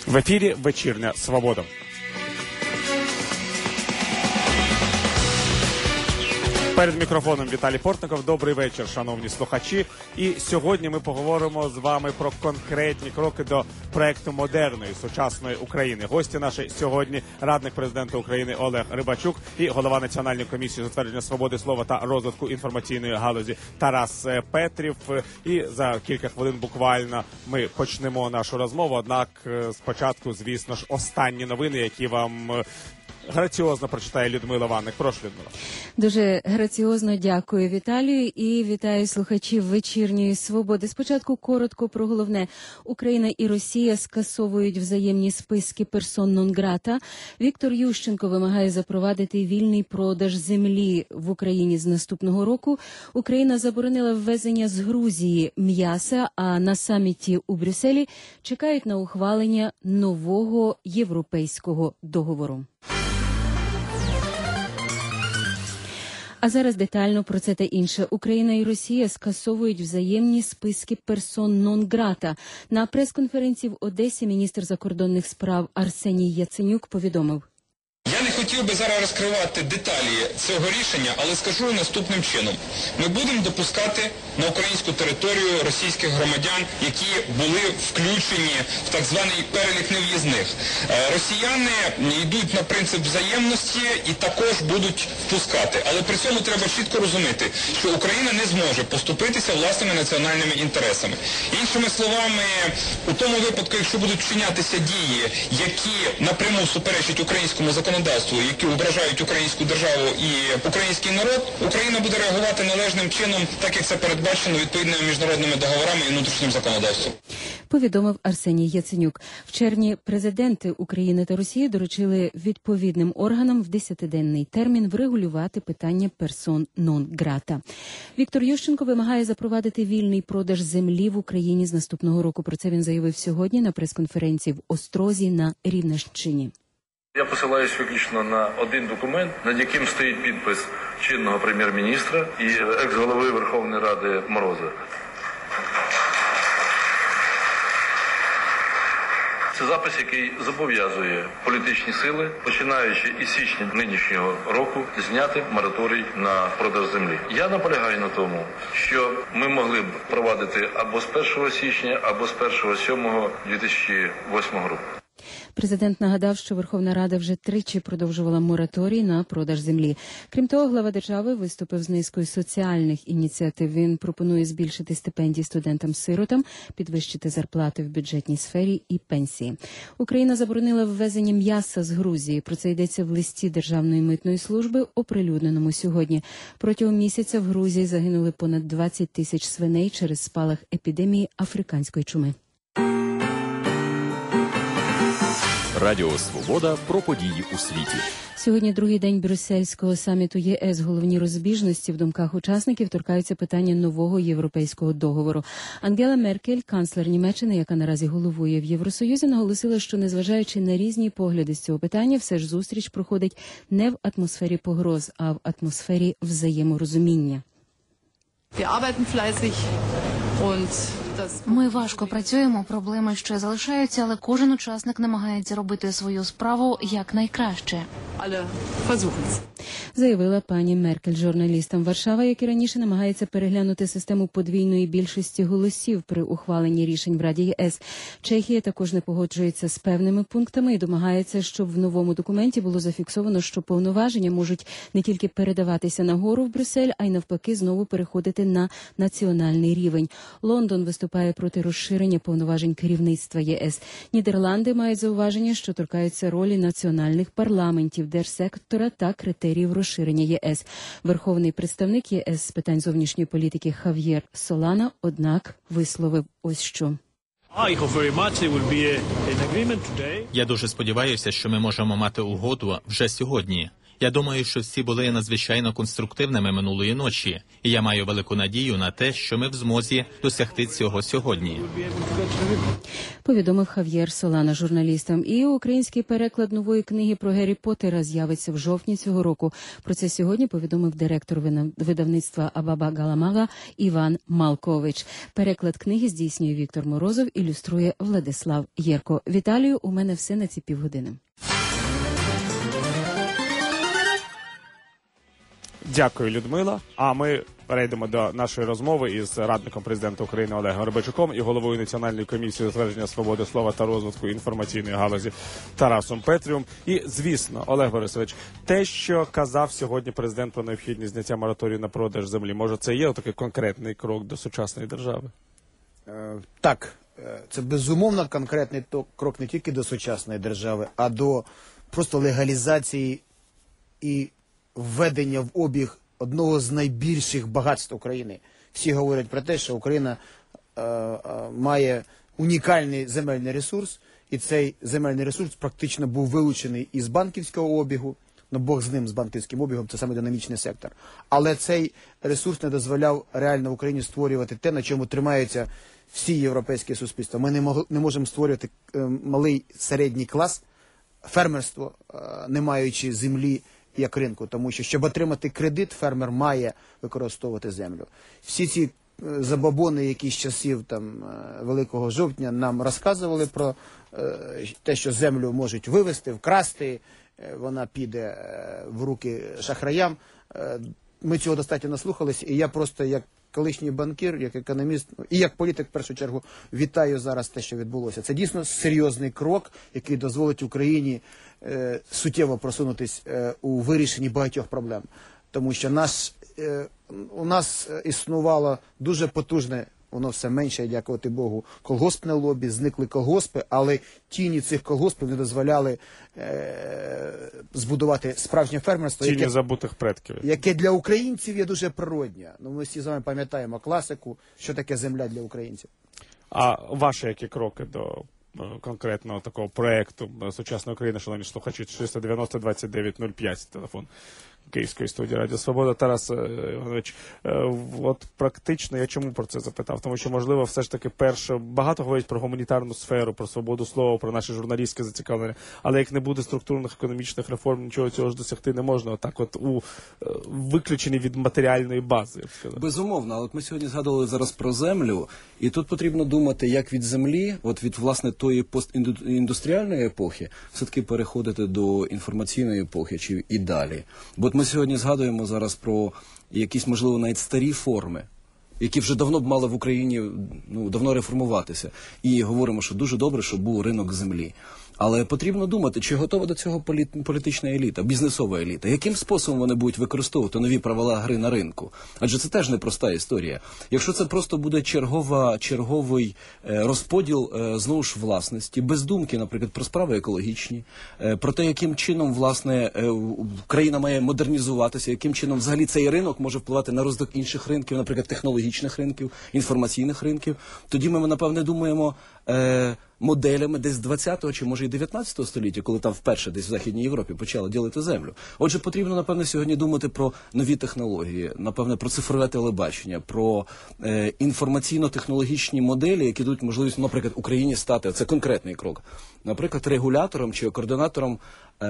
В ефірі «Вечірня Свобода». Перед мікрофоном Віталій Портников. Добрий вечір, шановні слухачі. І сьогодні ми поговоримо з вами про конкретні кроки до проекту модерної, сучасної України. Гості наші сьогодні – радник президента України Олег Рибачук і голова Національної комісії з утвердження свободи слова та розвитку інформаційної галузі Тарас Петрів. І за кілька хвилин буквально ми почнемо нашу розмову. Однак спочатку, звісно ж, останні новини, які вам граціозно прочитає Людмила Ванник. Прошу, Людмила. Дуже граціозно дякую, Віталію, і вітаю слухачів «Вечірньої Свободи». Спочатку коротко про головне. Україна і Росія скасовують взаємні списки персон нон-грата. Віктор Ющенко вимагає запровадити вільний продаж землі в Україні з наступного року. Україна заборонила ввезення з Грузії м'яса, а на саміті у Брюсселі чекають на ухвалення нового європейського договору. А зараз детально про це та інше. Україна і Росія скасовують взаємні списки персон нон-грата. На прес-конференції в Одесі міністр закордонних справ Арсеній Яценюк повідомив: Я не хотів би зараз розкривати деталі цього рішення, але скажу наступним чином. Ми будемо допускати на українську територію російських громадян, які були включені в так званий перелік нев'їзних. Росіяни йдуть на принцип взаємності і також будуть впускати. Але при цьому треба чітко розуміти, що Україна не зможе поступитися власними національними інтересами. Іншими словами, у тому випадку, якщо будуть вчинятися дії, які напряму суперечать українському законодавству, які ображають українську державу і український народ, Україна буде реагувати належним чином, так як це передбачено відповідними міжнародними договорами і внутрішнім законодавством. Повідомив Арсеній Яценюк. В червні президенти України та Росії доручили відповідним органам в 10-денний термін врегулювати питання персон нон-грата. Віктор Ющенко вимагає запровадити вільний продаж землі в Україні з наступного року. Про це він заявив сьогодні на прес-конференції в Острозі на Рівненщині. Я посилаюсь виключно на один документ, над яким стоїть підпис чинного прем'єр-міністра і екс-голови Верховної Ради Мороза. Це запис, який зобов'язує політичні сили, починаючи із січня нинішнього року, зняти мораторій на продаж землі. Я наполягаю на тому, що ми могли б провадити або з 1 січня, або з 1.7.2008 року. Президент нагадав, що Верховна Рада вже тричі продовжувала мораторій на продаж землі. Крім того, глава держави виступив з низкою соціальних ініціатив. Він пропонує збільшити стипендії студентам-сиротам, підвищити зарплати в бюджетній сфері і пенсії. Україна заборонила ввезення м'яса з Грузії. Про це йдеться в листі Державної митної служби, оприлюдненому сьогодні. Протягом місяця в Грузії загинули понад 20 тисяч свиней через спалах епідемії африканської чуми. Радіо «Свобода» про події у світі. Сьогодні другий день брюссельського саміту ЄС. Головні розбіжності в думках учасників торкаються питання нового європейського договору. Ангела Меркель, канцлер Німеччини, яка наразі головує в Євросоюзі, наголосила, що незважаючи на різні погляди з цього питання, все ж зустріч проходить не в атмосфері погроз, а в атмосфері взаєморозуміння. Ми важко працюємо, проблеми ще залишаються, але кожен учасник намагається робити свою справу якнайкраще. Заявила пані Меркель журналістам. Варшава, як і раніше, намагається переглянути систему подвійної більшості голосів при ухваленні рішень в Раді ЄС. Чехія також не погоджується з певними пунктами і домагається, щоб в новому документі було зафіксовано, що повноваження можуть не тільки передаватися нагору в Брюссель, а й навпаки знову переходити на національний рівень. Лондон виступає проти розширення повноважень керівництва ЄС. Нідерланди мають зауваження, що торкаються ролі національних парламентів, держсектора та критеріїв розширення ЄС. Верховний представник ЄС з питань зовнішньої політики Хав'єр Солана, однак, висловив ось що. Я дуже сподіваюся, що ми можемо мати угоду вже сьогодні. Я думаю, що всі були надзвичайно конструктивними минулої ночі, і я маю велику надію на те, що ми в змозі досягти цього сьогодні. Повідомив Хав'єр Солана журналістам. І український переклад нової книги про Гаррі Поттера з'явиться в жовтні цього року. Про це сьогодні повідомив директор видавництва Абаба Галамага Іван Малкович. Переклад книги здійснює Віктор Морозов, ілюструє Владислав Єрко. Віталію, у мене все на ці півгодини. Дякую, Людмила. А ми перейдемо до нашої розмови із радником президента України Олегом Рибачуком і головою Національної комісії утвердження свободи слова та розвитку інформаційної галузі Тарасом Петріум. І, звісно, Олег Борисович, те, що казав сьогодні президент про необхідність зняття мораторію на продаж землі, може це є такий конкретний крок до сучасної держави? Так, це безумовно конкретний крок не тільки до сучасної держави, а до просто легалізації і введення в обіг одного з найбільших багатств України. Всі говорять про те, що Україна має унікальний земельний ресурс, і цей земельний ресурс практично був вилучений із банківського обігу, ну Бог з ним, з банківським обігом, це саме динамічний сектор. Але цей ресурс не дозволяв реально в Україні створювати те, на чому тримаються всі європейські суспільства. Ми не можемо створювати малий середній клас, фермерство, не маючи землі як ринку, тому що, щоб отримати кредит, фермер має використовувати землю. Всі ці забобони, які з часів Великого жовтня нам розказували про те, що землю можуть вивезти, вкрасти, вона піде в руки шахраям. Ми цього достатньо наслухалися, і я просто як колишній банкір, як економіст і як політик, в першу чергу, вітаю зараз те, що відбулося. Це дійсно серйозний крок, який дозволить Україні суттєво просунутись у вирішенні багатьох проблем. Тому що у нас існувало дуже потужне, воно все менше, дякувати Богу, колгоспне лобі, зникли колгоспи, але тіні цих колгоспів не дозволяли збудувати справжнє фермерство, Тіні забутих предків. Яке для українців є дуже природне. Ну, ми всі з вами пам'ятаємо класику, що таке земля для українців. А ваші які кроки до конкретного такого проєкту «Сучасна Україна», шановні слухачі, 490-29-05, телефон Київської студії Радіо Свобода. Тарас Іванович, от практично я чому про це запитав? Тому що, можливо, все ж таки багато говорять про гуманітарну сферу, про свободу слова, про наше журналістське зацікавлення, але як не буде структурних економічних реформ, нічого цього ж досягти не можна. Отак от виключені від матеріальної бази, я б сказав. Безумовно, але от ми сьогодні згадували зараз про землю, і тут потрібно думати, як від землі, от від, власне, тої постіндустріальної епохи, все-таки переходити до інформаційної епохи чи і далі. Бо от ми сьогодні згадуємо зараз про якісь, можливо, навіть старі форми, які вже давно б мали в Україні, давно реформуватися. І говоримо, що дуже добре, щоб був ринок землі. Але потрібно думати, чи готова до цього політична еліта, бізнесова еліта. Яким способом вони будуть використовувати нові правила гри на ринку? Адже це теж непроста історія. Якщо це просто буде черговий розподіл, знову ж, власності, без думки, наприклад, про справи екологічні, про те, яким чином, власне, країна має модернізуватися, яким чином взагалі цей ринок може впливати на розвиток інших ринків, наприклад, технологічних ринків, інформаційних ринків, тоді ми, напевне, думаємо моделями десь 20-го чи, може, і 19-го століття, коли там вперше десь в Західній Європі почали ділити землю. Отже, потрібно, напевне, сьогодні думати про нові технології, напевне, про цифрове телебачення, про інформаційно-технологічні моделі, які дадуть можливість, наприклад, Україні стати, це конкретний крок, наприклад, регулятором чи координатором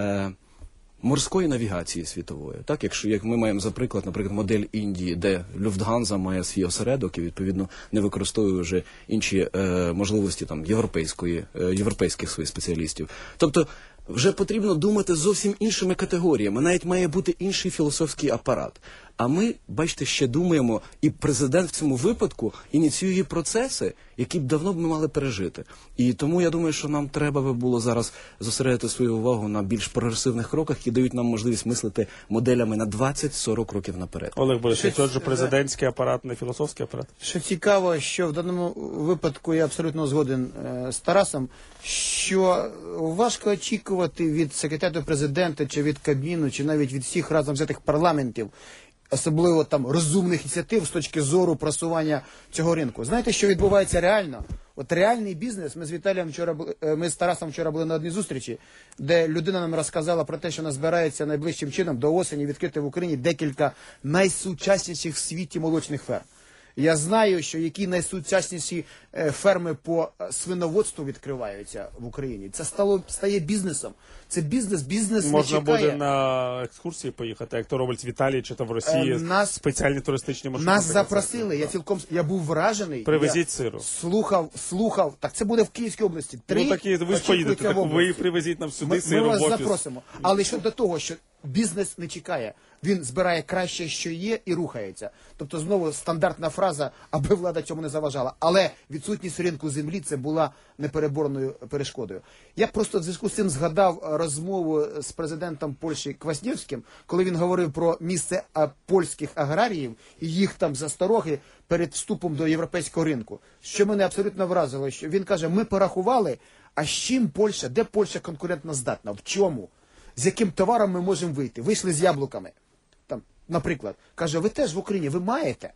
морської навігації світової. Так, як ми маємо, за приклад, наприклад, модель Індії, де Люфтганза має свій осередок і, відповідно, не використовує вже інші можливості там європейських своїх спеціалістів. Тобто, вже потрібно думати зовсім іншими категоріями. Навіть має бути інший філософський апарат. А ми, бачите, ще думаємо, і президент в цьому випадку ініціює процеси, які б давно ми мали пережити. І тому я думаю, що нам треба би було зараз зосередити свою увагу на більш прогресивних кроках, які дають нам можливість мислити моделями на 20-40 років наперед. Олег Борисович, це ж президентський апарат, не філософський апарат? Що цікаво, що в даному випадку я абсолютно згоден з Тарасом, що важко очікувати від секретаря президента, чи від Кабміну, чи навіть від всіх разом взятих парламентів, особливо там розумних ініціатив з точки зору просування цього ринку. Знаєте, що відбувається реально? От реальний бізнес, ми з Тарасом вчора були на одній зустрічі, де людина нам розказала про те, що вона збирається найближчим чином до осені відкрити в Україні декілька найсучасніших в світі молочних ферм. Я знаю, що які найсучасніші ферми по свиноводству відкриваються в Україні. Це стає бізнесом. Це бізнес Можна не чекає. буде на екскурсії поїхати, як то роблять в Італії чи то в Росії, спеціальні туристичні маршрути. Нас запросили, я був вражений. Привезіть сиру. Слухав. Так це буде в Київській області. Ви ж поїдете, так ви привезіть нам сюди сиру в офіс. Ми вас запросимо. Але щодо того, що бізнес не чекає. Він збирає краще, що є, і рухається. Тобто, знову стандартна фраза, аби влада цьому не заважала. Але відсутність ринку землі – це була непереборною перешкодою. Я просто в зв'язку з цим згадав розмову з президентом Польщі Кваснєвським, коли він говорив про місце польських аграріїв і їх там застороги перед вступом до європейського ринку. Що мене абсолютно вразило, що він каже, ми порахували, а з чим Польща, де Польща конкурентно здатна, в чому? З яким товаром ми можемо вийти? Вийшли з яблуками. Там, наприклад, каже, ви теж в Україні, ви маєте.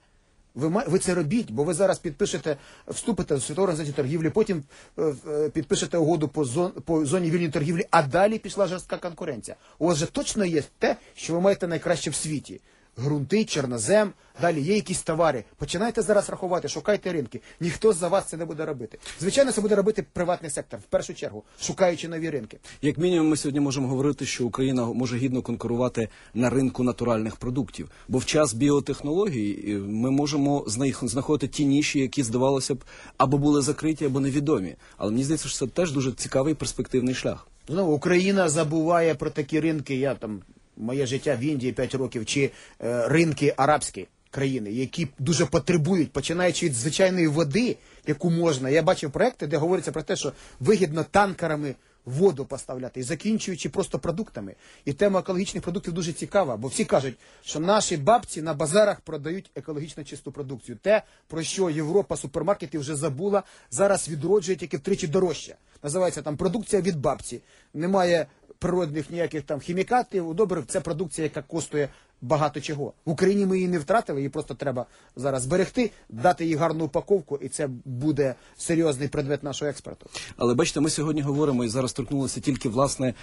Ви це робіть, бо ви зараз вступите в Світову організацію торгівлі, потім підпишете угоду по зоні вільної торгівлі, а далі пішла жорстка конкуренція. У вас же точно є те, що ви маєте найкраще в світі. Грунти, чорнозем, далі є якісь товари. Починайте зараз рахувати, шукайте ринки. Ніхто за вас це не буде робити. Звичайно, це буде робити приватний сектор, в першу чергу, шукаючи нові ринки. Як мінімум, ми сьогодні можемо говорити, що Україна може гідно конкурувати на ринку натуральних продуктів. Бо в час біотехнологій ми можемо знаходити ті ніші, які, здавалося б, або були закриті, або невідомі. Але мені здається, що це теж дуже цікавий перспективний шлях. Знову, Україна забуває про такі ринки, моє життя в Індії 5 років, чи ринки арабські країни, які дуже потребують, починаючи від звичайної води, яку можна. Я бачив проекти, де говориться про те, що вигідно танкерами воду поставляти, і закінчуючи просто продуктами. І тема екологічних продуктів дуже цікава, бо всі кажуть, що наші бабці на базарах продають екологічно чисту продукцію. Те, про що Європа, супермаркети вже забула, зараз відроджує тільки втричі дорожче. Називається там продукція від бабці. Немає природних ніяких там хімікатів, добре, це продукція, яка коштує багато чого. В Україні ми її не втратили, її просто треба зараз зберегти, дати їй гарну упаковку, і це буде серйозний предмет нашого експорту. Але бачите, ми сьогодні говоримо і зараз торкнулися тільки, власне,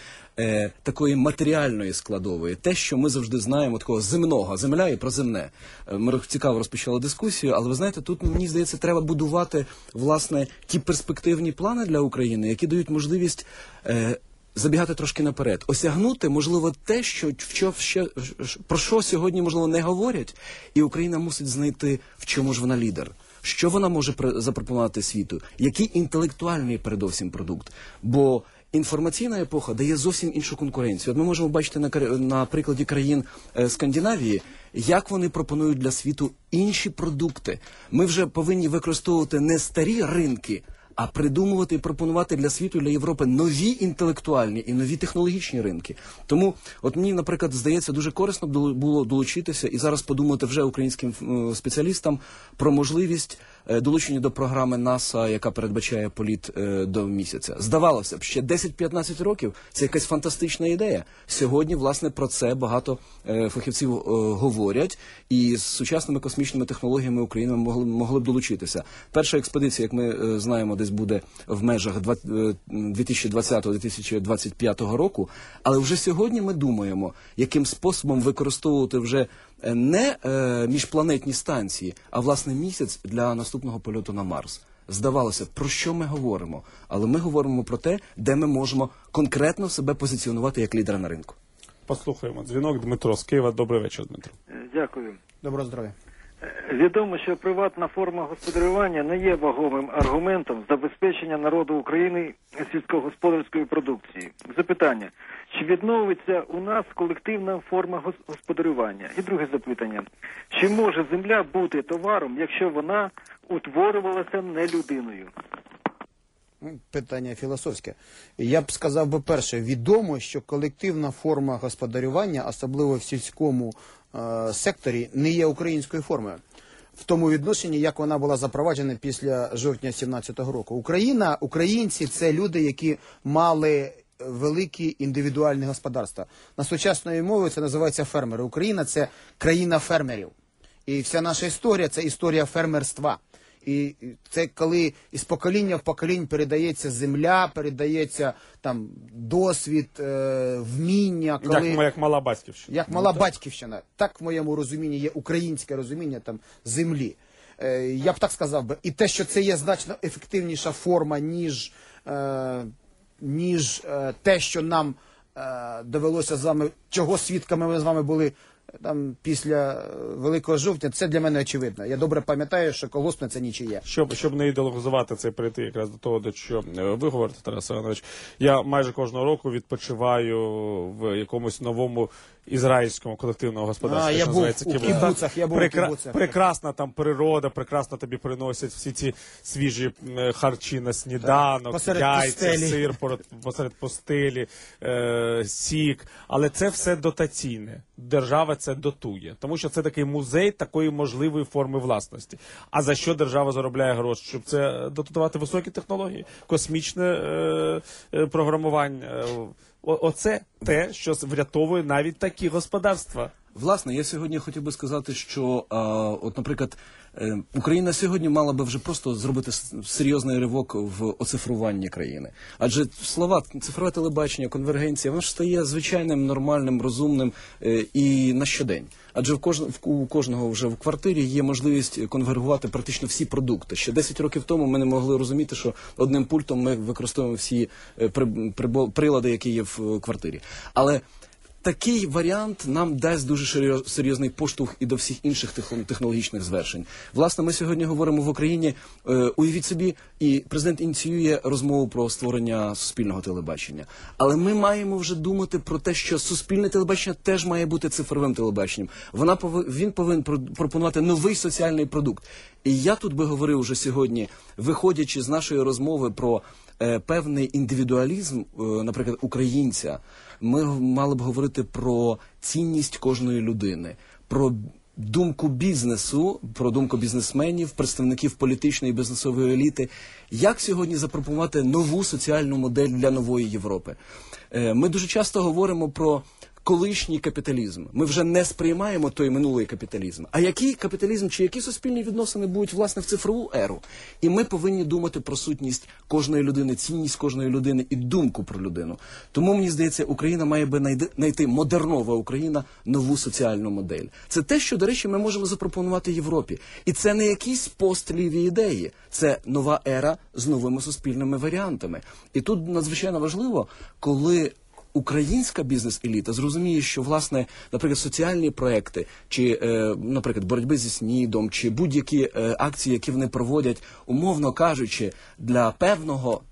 такої матеріальної складової. Те, що ми завжди знаємо, такого земного, земля і про земне. Ми цікаво розпочали дискусію, але ви знаєте, тут, мені здається, треба будувати, власне, ті перспективні плани для України, які дають можливість забігати трошки наперед, осягнути, можливо, те, про що сьогодні, можливо, не говорять, і Україна мусить знайти, в чому ж вона лідер. Що вона може запропонувати світу? Який інтелектуальний, передовсім, продукт? Бо інформаційна епоха дає зовсім іншу конкуренцію. От ми можемо бачити на прикладі країн Скандинавії, як вони пропонують для світу інші продукти. Ми вже повинні використовувати не старі ринки, а придумувати і пропонувати для світу, для Європи нові інтелектуальні і нові технологічні ринки. Тому, от мені, наприклад, здається, дуже корисно було долучитися і зараз подумати вже українським спеціалістам про можливість долучення до програми НАСА, яка передбачає політ до місяця. Здавалося б, ще 10-15 років – це якась фантастична ідея. Сьогодні, власне, про це багато фахівців говорять, і з сучасними космічними технологіями Україна могли б долучитися. Перша експедиція, як ми знаємо, десь буде в межах 2020-2025 року, але вже сьогодні ми думаємо, яким способом використовувати вже не міжпланетні станції, а, власне, місяць для наступного польоту на Марс. Здавалося, про що ми говоримо? Але ми говоримо про те, де ми можемо конкретно себе позиціонувати як лідера на ринку. Послухаємо. Дзвінок Дмитро з Києва. Добрий вечір, Дмитро. Дякую. Доброго здоров'я. Відомо, що приватна форма господарювання не є вагомим аргументом забезпечення народу України сільськогосподарської продукції. Запитання, чи відновиться у нас колективна форма господарювання? І друге запитання, чи може земля бути товаром, якщо вона утворювалася не людиною? Питання філософське. Я б сказав перше, відомо, що колективна форма господарювання, особливо в сільському секторі, не є українською формою. В тому відношенні, як вона була запроваджена після жовтня 17-го року. Українці – це люди, які мали великі індивідуальні господарства. На сучасною мовою це називається фермери. Україна – це країна фермерів. І вся наша історія – це історія фермерства. І це коли із покоління в поколінь передається земля, передається там досвід, вміння. Коли... Як мала батьківщина. Як мала батьківщина. Так в моєму розумінні є українське розуміння там землі. Я б так сказав би. І те, що це є значно ефективніша форма, ніж те, що нам довелося з вами, чого свідками ми з вами були там після Великого жовтня, це для мене очевидно. Я добре пам'ятаю, що колгоспне це нічиє. Щоб не ідеологізувати це, перейти якраз до того, до що ви говорите, Тарас Іванович, я майже кожного року відпочиваю в якомусь новому ізраїльському колективному господарстві, я що був називається у кібуцах, я був у кібуцах. Прекрасна там природа, прекрасно тобі приносять всі ці свіжі харчі на сніданок, посеред яйця, пустелі. сир посеред пустелі, сік, але це все дотаційне. Держава це дотує, тому що це такий музей такої можливої форми власності. А за що держава заробляє гроші? Щоб це дотувати високі технології, космічне програмування. Оце те, що врятовує навіть такі господарства. Власне, я сьогодні хотів би сказати, що, от, наприклад, Україна сьогодні мала би вже просто зробити серйозний ривок в оцифруванні країни. Адже слова цифрове телебачення, конвергенція, воно ж стає звичайним, нормальним, розумним і на щодень. Адже у кожного вже в квартирі є можливість конвергувати практично всі продукти. Ще 10 років тому ми не могли розуміти, що одним пультом ми використовуємо всі прилади, які є в квартирі. Але такий варіант нам дасть дуже серйозний поштовх і до всіх інших технологічних звершень. Власне, ми сьогодні говоримо в Україні, уявіть собі, і президент ініціює розмову про створення суспільного телебачення. Але ми маємо вже думати про те, що суспільне телебачення теж має бути цифровим телебаченням. Він повинен пропонувати новий соціальний продукт. І я тут би говорив уже сьогодні, виходячи з нашої розмови про певний індивідуалізм, наприклад, українця, ми мали б говорити про цінність кожної людини, про думку бізнесу, про думку бізнесменів, представників політичної і бізнесової еліти. Як сьогодні запропонувати нову соціальну модель для нової Європи? Ми дуже часто говоримо про колишній капіталізм. Ми вже не сприймаємо той минулий капіталізм. А який капіталізм чи які суспільні відносини будуть, власне, в цифрову еру? І ми повинні думати про сутність кожної людини, цінність кожної людини і думку про людину. Тому, мені здається, Україна має би знайти, модернова Україна, нову соціальну модель. Це те, що, до речі, ми можемо запропонувати Європі. І це не якісь постліві ідеї. Це нова ера з новими суспільними варіантами. І тут надзвичайно важливо, коли українська бізнес-еліта зрозуміє, що, власне, наприклад, соціальні проекти, чи, наприклад, боротьби зі СНІДом, чи будь-які акції, які вони проводять, умовно кажучи, для певного,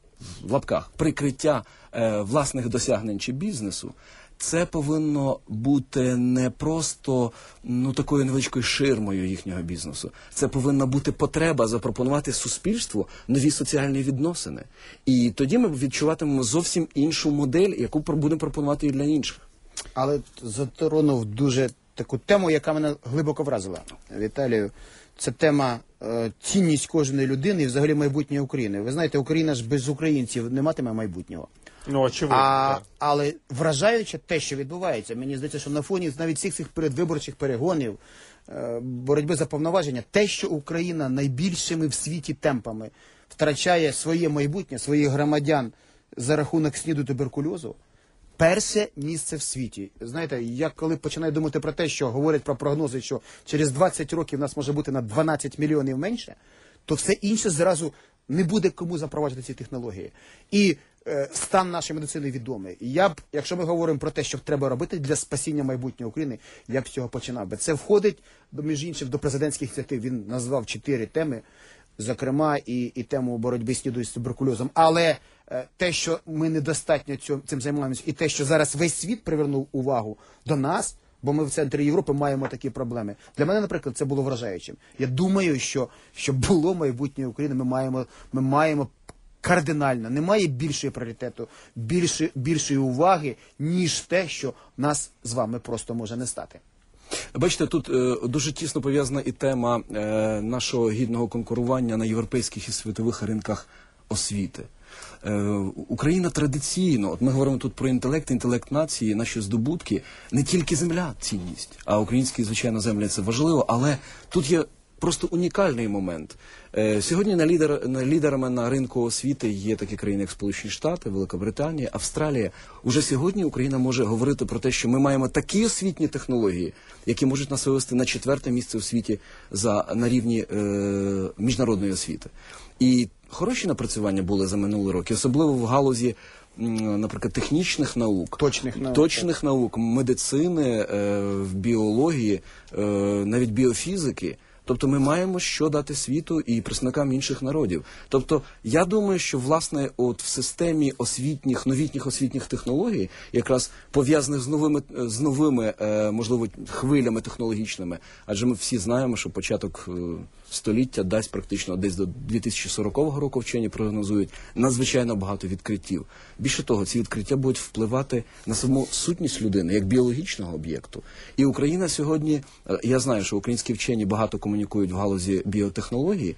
в лапках, прикриття власних досягнень чи бізнесу, це повинно бути не просто такою невеличкою ширмою їхнього бізнесу. Це повинна бути потреба запропонувати суспільству нові соціальні відносини. І тоді ми відчуватимемо зовсім іншу модель, яку будемо пропонувати і для інших. Але затронув дуже таку тему, яка мене глибоко вразила, Віталію. Це тема цінність кожної людини і взагалі майбутнє України. Ви знаєте, Україна ж без українців не матиме майбутнього. Очевидно. Але вражаюче те, що відбувається, мені здається, що на фоні навіть всіх цих передвиборчих перегонів, боротьби за повноваження, те, що Україна найбільшими в світі темпами втрачає своє майбутнє, своїх громадян за рахунок СНІДу, туберкульозу, перше місце в світі. Знаєте, я коли починаю думати про те, що говорять про прогнози, що через 20 років нас може бути на 12 мільйонів менше, то все інше зразу не буде кому запроваджувати ці технології. І стан нашої медицини відомий. Я б, якщо ми говоримо про те, що треба робити для спасіння майбутнього України, я б з цього починав би. Це входить, між іншим, до президентських ініціатив. Він назвав 4 теми, зокрема і тему боротьби з туберкульозом. Але те, що ми недостатньо цим займаємося, і те, що зараз весь світ привернув увагу до нас, бо ми в центрі Європи маємо такі проблеми. Для мене, наприклад, це було вражаючим. Я думаю, що було майбутнє України, ми маємо кардинально, немає більшого пріоритету, більшої уваги, ніж те, що нас з вами просто може не стати. Бачите, тут дуже тісно пов'язана і тема нашого гідного конкурування на європейських і світових ринках освіти. Україна традиційно, от ми говоримо тут про інтелект нації, наші здобутки, не тільки земля – цінність, а українські, звичайно, землі – це важливо, але тут є просто унікальний момент. Сьогодні лідерами на ринку освіти є такі країни, як Сполучені Штати, Велика Британія, Австралія. Уже сьогодні Україна може говорити про те, що ми маємо такі освітні технології, які можуть нас вивести на 4-те місце у світі на рівні міжнародної освіти. І хороші напрацювання були за минулі роки, особливо в галузі, наприклад, технічних наук, точних наук, медицини, в біології, навіть біофізики. Тобто ми маємо що дати світу і представникам інших народів. Тобто я думаю, що, власне, от в системі новітніх освітніх технологій, якраз пов'язаних з новими, можливо, хвилями технологічними, адже ми всі знаємо, що початок століття дасть практично десь до 2040 року, вчені прогнозують, надзвичайно багато відкриттів. Більше того, ці відкриття будуть впливати на саму сутність людини, як біологічного об'єкту. І Україна сьогодні, я знаю, що українські вчені багато комунікують в галузі біотехнології.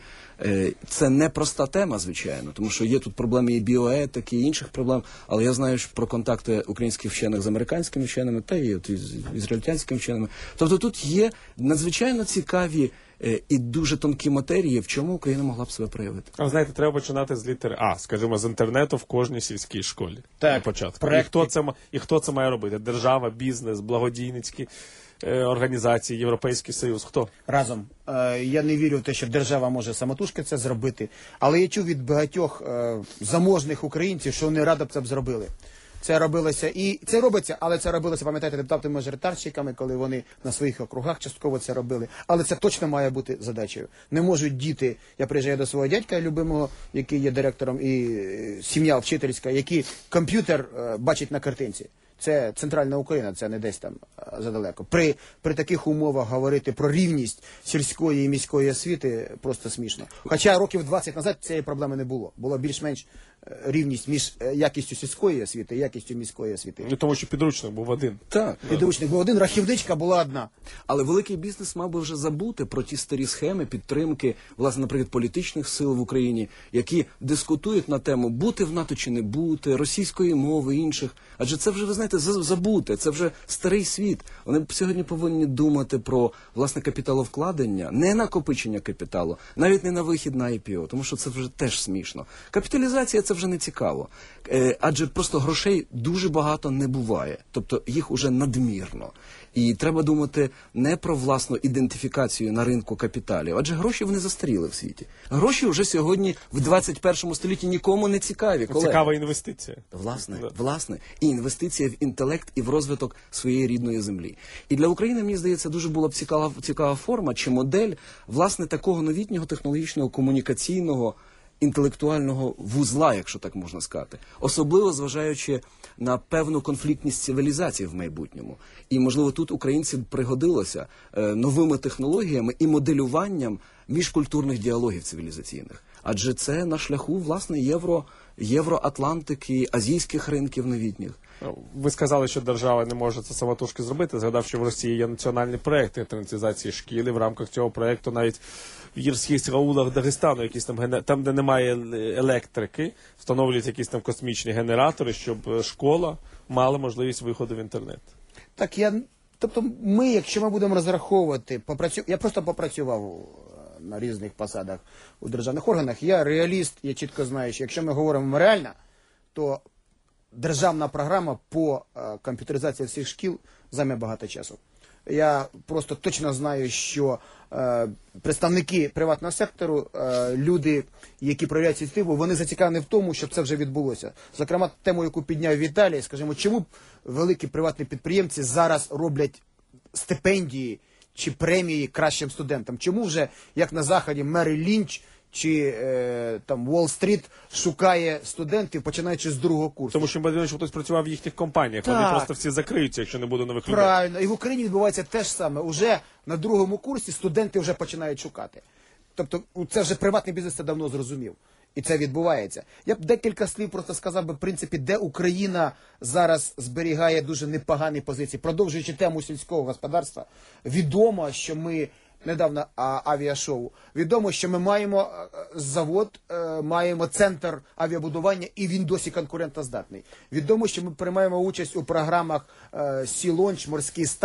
Це не проста тема, звичайно, тому що є тут проблеми і біоетики, і інших проблем, але я знаю про контакти українських вчених з американськими вченими, та і з ізраїльтянськими вченими. Тобто тут є надзвичайно цікаві і дуже тонкі матерії, в чому Україна могла б себе проявити. А ви знаєте, треба починати з літери А, скажімо, з інтернету в кожній сільській школі. Так, на початку. проекти. І хто це має робити? Держава, бізнес, благодійницькі організації, Європейський Союз. Хто? Разом. Я не вірю в те, що держава може самотужки це зробити, але я чув від багатьох заможних українців, що вони радо б це б зробили. Це робилося і це робиться, але це робилося, пам'ятаєте, депутатами-мажоритарщиками, коли вони на своїх округах частково це робили. Але це точно має бути задачею. Не можуть діти, я приїжджаю до свого дядька любимого, який є директором, і сім'я вчительська, які комп'ютер бачать на картинці. Це центральна Україна, це не десь там задалеко. При таких умовах говорити про рівність сільської і міської освіти просто смішно. Хоча років 20 назад цієї проблеми не було. Було більш-менш рівність між якістю сільської освіти і якістю міської освіти. Ну, тому що підручник був один. Так. Підручник був один, рахівничка була одна. Але великий бізнес мав би вже забути про ті старі схеми підтримки, власне, наприклад, політичних сил в Україні, які дискутують на тему бути в НАТО чи не бути, російської мови, інших. Адже це вже, ви знаєте, забуте, це вже старий світ. Вони сьогодні повинні думати про, власне, капіталовкладення, не накопичення капіталу, навіть не на вихід на IPO, тому що це вже теж смішно. Капіталізація – це вже не цікаво. Адже просто грошей дуже багато не буває. Тобто їх уже надмірно. І треба думати не про власну ідентифікацію на ринку капіталів, адже гроші вони застаріли в світі. Гроші вже сьогодні в 21 столітті нікому не цікаві. Цікава інвестиція. Власне. І інвестиція в інтелект і в розвиток своєї рідної землі. І для України, мені здається, дуже була б цікава форма чи модель, власне, такого новітнього технологічного, комунікаційного, інтелектуального вузла, якщо так можна сказати. Особливо зважаючи на певну конфліктність цивілізації в майбутньому. І, можливо, тут українці пригодилося новими технологіями і моделюванням міжкультурних діалогів цивілізаційних. Адже це на шляху, власне, євроатлантики, азійських ринків новітніх. Ви сказали, що держава не може це самотужки зробити. Згадав, що в Росії є національний проєкт інтернетизації шкіл. І в рамках цього проєкту навіть в гірських аулах Дагестану, якісь там, де немає електрики, встановлюють якісь там космічні генератори, щоб школа мала можливість виходу в інтернет. Так, тобто ми, якщо ми будемо розраховувати, я просто попрацював на різних посадах у державних органах, я реаліст, я чітко знаю, що якщо ми говоримо реально, то державна програма по комп'ютеризації всіх шкіл займе багато часу. Я просто точно знаю, що представники приватного сектору, люди, які проявляють ініціативу, вони зацікавлені в тому, щоб це вже відбулося. Зокрема, тему, яку підняв Віталій, скажімо, чому б великі приватні підприємці зараз роблять стипендії чи премії кращим студентам? Чому вже, як на Заході, Мерріл Лінч чи там Уолл-стріт шукає студентів, починаючи з другого курсу? Тому що бачимо, що хтось працював в їхніх компаніях. Так. Вони просто всі закриються, якщо не буде нових людей. Правильно. І в Україні відбувається те ж саме. Уже на другому курсі студенти вже починають шукати. Тобто це вже приватний бізнес це давно зрозумів. І це відбувається. Я б декілька слів просто сказав би, в принципі, де Україна зараз зберігає дуже непогані позиції. Продовжуючи тему сільського господарства, відомо, що ми недавно авіашоу. Відомо, що ми маємо завод, маємо центр авіабудування, і він досі конкурентоздатний. Відомо, що ми приймаємо участь у програмах Sea Launch, Морський старт,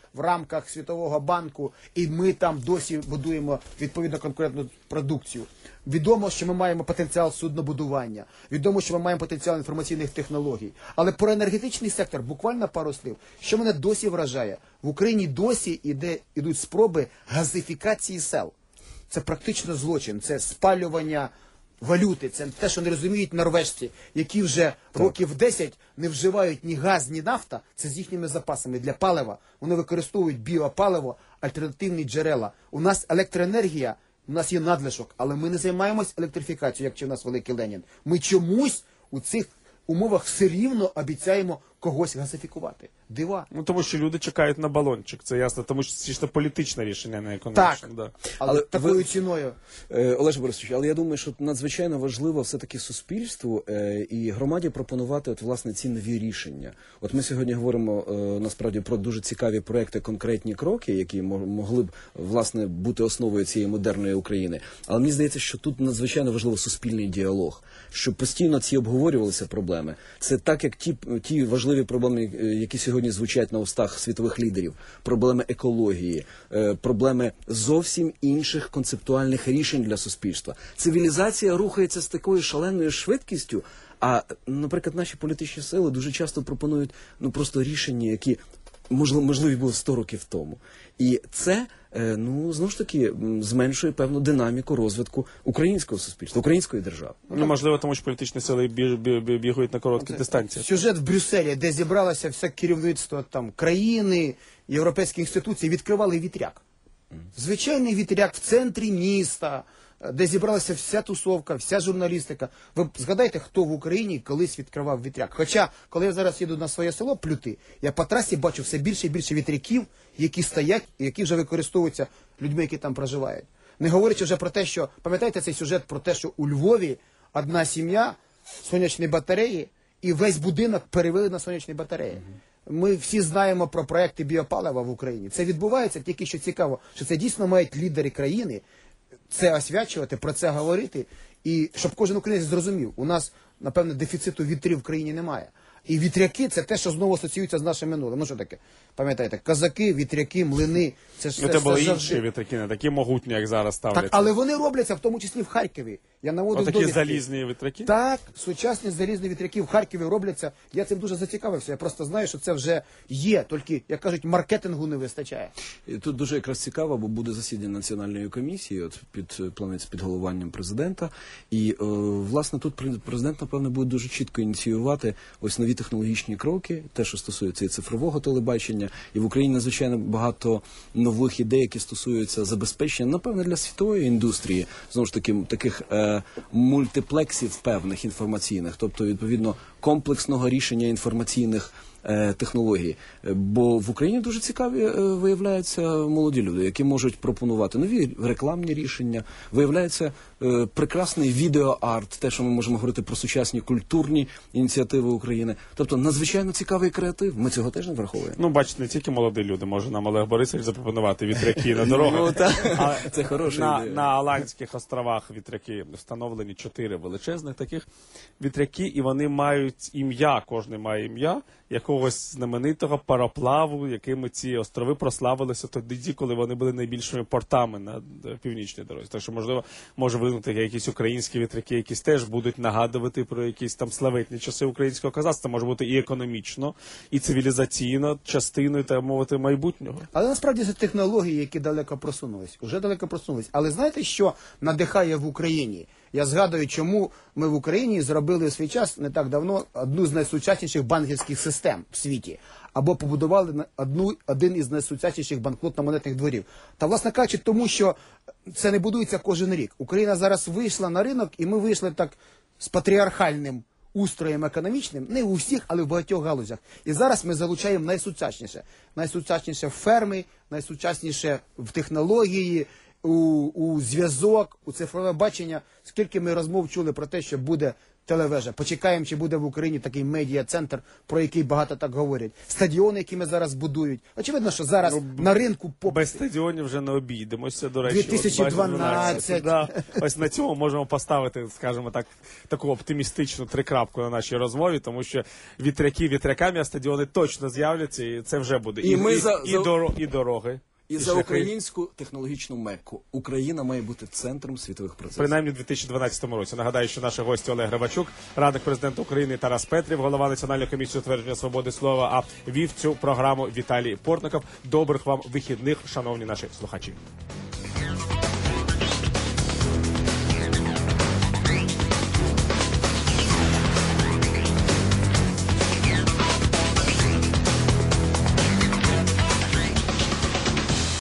в рамках Світового банку, і ми там досі будуємо відповідно конкурентну продукцію. Відомо, що ми маємо потенціал суднобудування, відомо, що ми маємо потенціал інформаційних технологій. Але про енергетичний сектор буквально пару слів. Що мене досі вражає? В Україні досі ідуть спроби газифікації сел. Це практично злочин, це спалювання валюти, це те, що не розуміють норвежці, які вже років 10 не вживають ні газ, ні нафта, це з їхніми запасами для палива. Вони використовують біопаливо, альтернативні джерела. У нас електроенергія, у нас є надлишок, але ми не займаємось електрифікацією, як чи в нас великий Ленін. Ми чомусь у цих умовах все рівно обіцяємо когось газифікувати. Дива. Ну, тому що люди чекають на балончик, це ясно, тому що це чисто політичне рішення, не економічне. Так, да. але такою ціною. Олеже Борисовичу, але я думаю, що надзвичайно важливо все-таки суспільству і громаді пропонувати власне ці нові рішення. От ми сьогодні говоримо насправді про дуже цікаві проекти, конкретні кроки, які могли б власне бути основою цієї модерної України. Але мені здається, що тут надзвичайно важливо суспільний діалог, щоб постійно ці обговорювалися проблеми. Це так, як ті важливі проблеми, які сьогодні звучать на устах світових лідерів, проблеми екології, проблеми зовсім інших концептуальних рішень для суспільства. Цивілізація рухається з такою шаленою швидкістю, а, наприклад, наші політичні сили дуже часто пропонують просто рішення, які можливі були 100 років тому. І це, знову ж таки, зменшує певну динаміку розвитку українського суспільства, української держави. Ну, можливо, тому що політичні сили бігають на короткі дистанції. Сюжет в Брюсселі, де зібралося все керівництво там країни, європейські інституції, відкривали вітряк. Звичайний вітряк в центрі міста, де зібралася вся тусовка, вся журналістика. Ви згадайте, хто в Україні колись відкривав вітряк. Хоча, коли я зараз їду на своє село Плюти, я по трасі бачу все більше і більше вітряків, які стоять і які вже використовуються людьми, які там проживають. Не говорячи вже про те, що, пам'ятаєте цей сюжет про те, що у Львові одна сім'я, сонячні батареї, і весь будинок перевели на сонячні батареї. Ми всі знаємо про проекти біопалива в Україні. Це відбувається, тільки що цікаво, що це дійсно мають лідери країни це освячувати, про це говорити, і щоб кожен українець зрозумів, у нас, напевно, дефіциту вітрів в країні немає. І вітряки – це те, що знову асоціюється з нашим минулим. Ну що таке? Пам'ятаєте, козаки, вітряки, млини. Це ж це були інші вітряки, не такі могутні, як зараз ставляться. Так, але вони робляться, в тому числі в Харкові. Я наводив такі довідки. залізні вітряки? Так, сучасні залізні вітряки в Харкові робляться. Я цим дуже зацікавився. Я просто знаю, що це вже є, тільки, як кажуть, маркетингу не вистачає. І тут дуже якраз цікаво, бо буде засідання Національної комісії, планується під головуванням президента. І, власне, тут президент, напевно, буде дуже чітко ініціювати ось нові технологічні кроки, те, що стосується і цифрового телебачення. І в Україні надзвичайно багато нових ідей, які стосуються забезпечення, напевно, для світової індустрії, знову ж таки, таких мультиплексів певних інформаційних, тобто, відповідно, комплексного рішення інформаційних технологій. Бо в Україні дуже цікаві виявляються молоді люди, які можуть пропонувати нові рекламні рішення, виявляється прекрасний відеоарт, те, що ми можемо говорити про сучасні культурні ініціативи України. Тобто надзвичайно цікавий креатив. Ми цього теж не враховуємо. Ну, бачите, не тільки молоді люди, може нам Олег Борисович запропонувати вітряки на дорогах. Це хороша ідея. На Аландських островах вітряки встановлені 4 величезних таких вітряки, і вони мають ім'я, кожен має ім'я якогось знаменитого пароплаву, якими ці острови прославилися тоді, коли вони були найбільшими портами на північній дорозі. Так що, можливо, може виникнути якісь українські вітряки, які теж будуть нагадувати про якісь там славетні часи українського козацтва. Може бути і економічно, і цивілізаційно частиною, так мовити, майбутнього. Але насправді це технології, які далеко просунулись. Уже далеко просунулись. Але знаєте, що надихає в Україні? Я згадую, чому ми в Україні зробили в свій час, не так давно, одну з найсучасніших банківських систем в світі. Або побудували один із найсучасніших банкнотно-монетних дворів. Та, власне кажучи, тому що це не будується кожен рік. Україна зараз вийшла на ринок, і ми вийшли так з патріархальним устроєм економічним, не у всіх, але в багатьох галузях. І зараз ми залучаємо найсучасніше. Найсучасніше в ферми, найсучасніше в технології, у зв'язок, у цифрове бачення. Скільки ми розмов чули про те, що буде телевежа. Почекаємо, чи буде в Україні такий медіа-центр, про який багато так говорять. Стадіони, які ми зараз будують. Очевидно, що зараз на ринку без стадіонів вже не обійдемося, до речі. 2012. Ось на цьому можемо поставити, скажімо так, таку оптимістичну трикрапку на нашій розмові, тому що вітряки вітряками, а стадіони точно з'являться, і це вже буде. І дороги. І за українську технологічну мекку. Україна має бути центром світових процесів. Принаймні в 2012 році. Нагадаю, що наші гості Олег Гребачук, радник президента України Тарас Петрів, голова Національної комісії утвердження свободи слова, а вів цю програму Віталій Портников. Добрих вам вихідних, шановні наші слухачі.